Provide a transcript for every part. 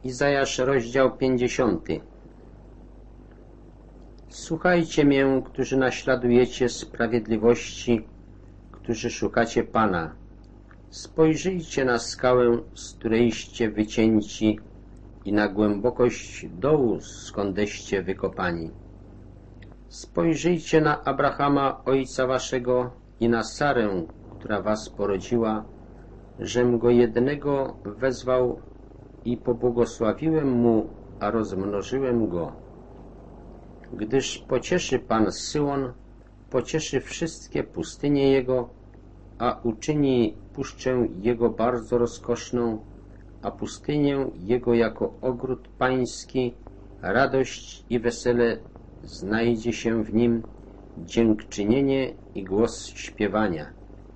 Izajasz, rozdział 50. Słuchajcie mię, którzy naśladujecie sprawiedliwości, którzy szukacie Pana. Spojrzyjcie na skałę, z którejście wycięci, i na głębokość dołu, skądeście wykopani. Spojrzyjcie na Abrahama, ojca waszego, i na Sarę, która was porodziła, żem go jednego wezwał i pobłogosławiłem mu, a rozmnożyłem go. Gdyż pocieszy Pan Syjon, pocieszy wszystkie pustynie jego, a uczyni puszczę jego bardzo rozkoszną, a pustynię jego jako ogród pański. Radość i wesele znajdzie się w nim, dziękczynienie i głos śpiewania.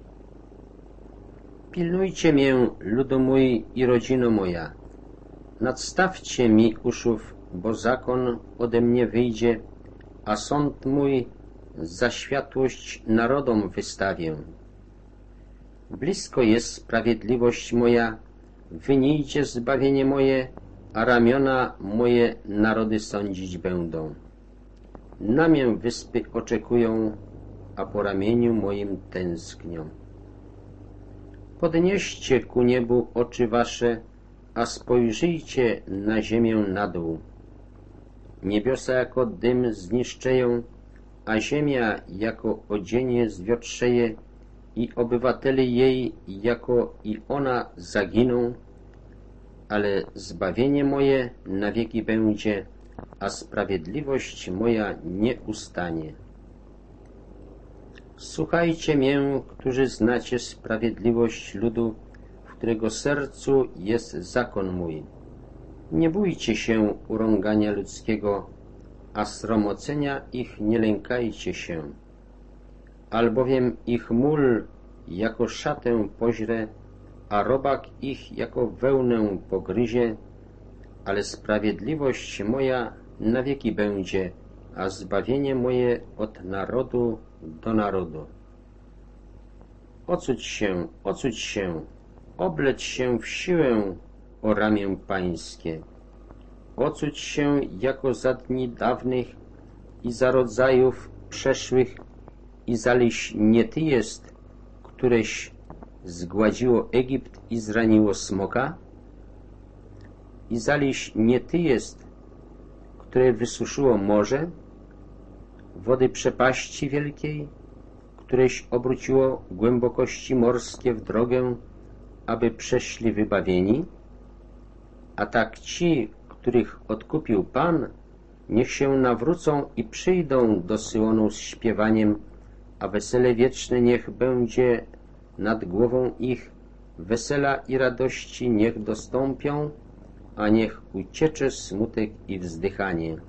Pilnujcie mię, ludu mój i rodzino moja. Nadstawcie mi uszów, bo zakon ode mnie wyjdzie, a sąd mój za światłość narodom wystawię. Blisko jest sprawiedliwość moja, wynijdzie zbawienie moje, a ramiona moje narody sądzić będą. Na mię wyspy oczekują, a po ramieniu moim tęsknią. Podnieście ku niebu oczy wasze, a spojrzyjcie na ziemię na dół. Niebiosa jako dym zniszczeją, a ziemia jako odzienie zwiotrzeje, i obywatele jej jako i ona zaginą, ale zbawienie moje na wieki będzie, a sprawiedliwość moja nie ustanie. Słuchajcie mię, którzy znacie sprawiedliwość ludu, w którego sercu jest zakon mój. Nie bójcie się urągania ludzkiego, a sromocenia ich nie lękajcie się. Albowiem ich mól jako szatę poźre, a robak ich jako wełnę pogryzie, ale sprawiedliwość moja na wieki będzie, a zbawienie moje od narodu do narodu. Ocuć się, obleć się w siłę, o ramię pańskie. Ocuć się jako za dni dawnych i za rodzajów przeszłych, i zaliś nie ty jest, któreś zgładziło Egipt i zraniło smoka? I zaliś nie ty jest, które wysuszyło morze, wody przepaści wielkiej, któreś obróciło głębokości morskie w drogę, aby przeszli wybawieni? A tak ci, których odkupił Pan, niech się nawrócą i przyjdą do Syjonu z śpiewaniem, a wesele wieczne niech będzie nad głową ich, wesela i radości niech dostąpią, a niech uciecze smutek i wzdychanie.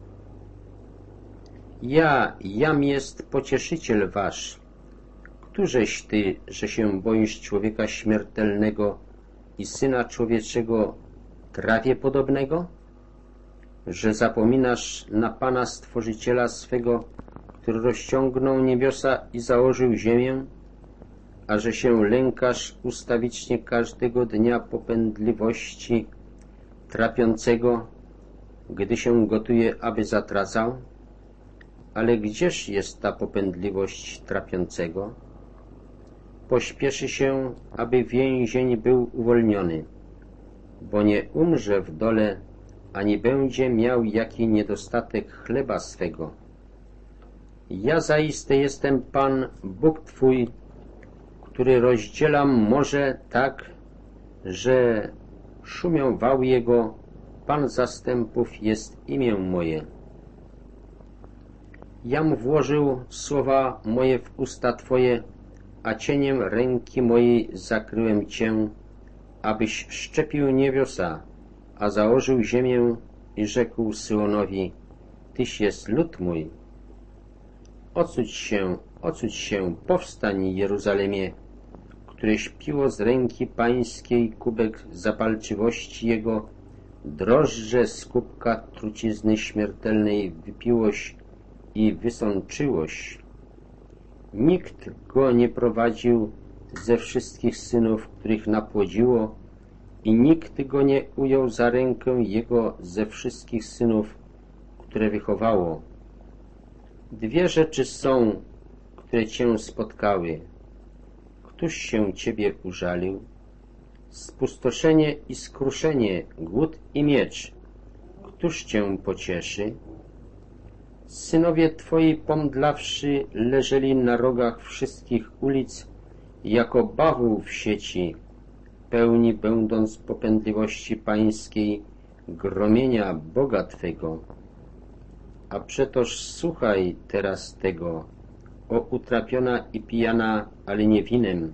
Jam jest pocieszyciel wasz. Któżeś ty, że się boisz człowieka śmiertelnego i Syna Człowieczego trawie podobnego? Że zapominasz na Pana Stworzyciela swego, który rozciągnął niebiosa i założył ziemię, a że się lękasz ustawicznie każdego dnia popędliwości trapiącego, gdy się gotuje, aby zatracał? Ale gdzież jest ta popędliwość trapiącego? Pośpieszy się, aby więzień był uwolniony, bo nie umrze w dole, ani będzie miał jaki niedostatek chleba swego. Ja zaiste jestem Pan, Bóg Twój, który rozdzielam morze tak, że szumią wał jego, Pan zastępów jest imię moje. Jam włożył słowa moje w usta Twoje, a cieniem ręki mojej zakryłem Cię, abyś szczepił niebiosa, a założył ziemię i rzekł Syjonowi, Tyś jest lud mój. Ocuć się, powstań, Jeruzalemie, któreś piło z ręki pańskiej kubek zapalczywości jego, drożdże z kubka trucizny śmiertelnej wypiłoś i wysączyłoś. Nikt go nie prowadził ze wszystkich synów, których napłodziło, i nikt go nie ujął za rękę jego ze wszystkich synów, które wychowało. Dwie rzeczy są, które cię spotkały. Któż się ciebie użalił? Spustoszenie i skruszenie, głód i miecz. Któż cię pocieszy? Synowie twoi pomdlawszy leżeli na rogach wszystkich ulic, jako bawół w sieci, pełni będąc popędliwości pańskiej, gromienia Boga twego. A przetoż słuchaj teraz tego, o utrapiona i pijana, ale nie winem.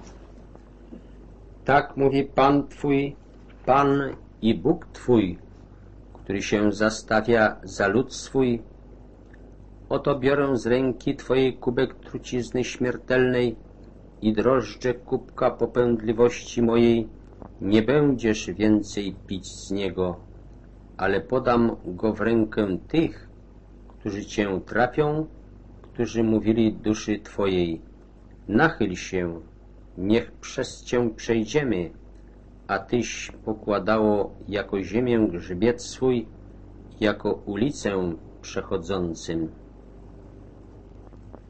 Tak mówi Pan twój, Pan i Bóg twój, który się zastawia za lud swój. Oto biorę z ręki twojej kubek trucizny śmiertelnej i drożdże kubka popędliwości mojej. Nie będziesz więcej pić z niego, ale podam go w rękę tych, którzy cię trapią, którzy mówili duszy twojej: nachyl się, niech przez cię przejdziemy, a tyś pokładało jako ziemię grzbiet swój, jako ulicę przechodzącym.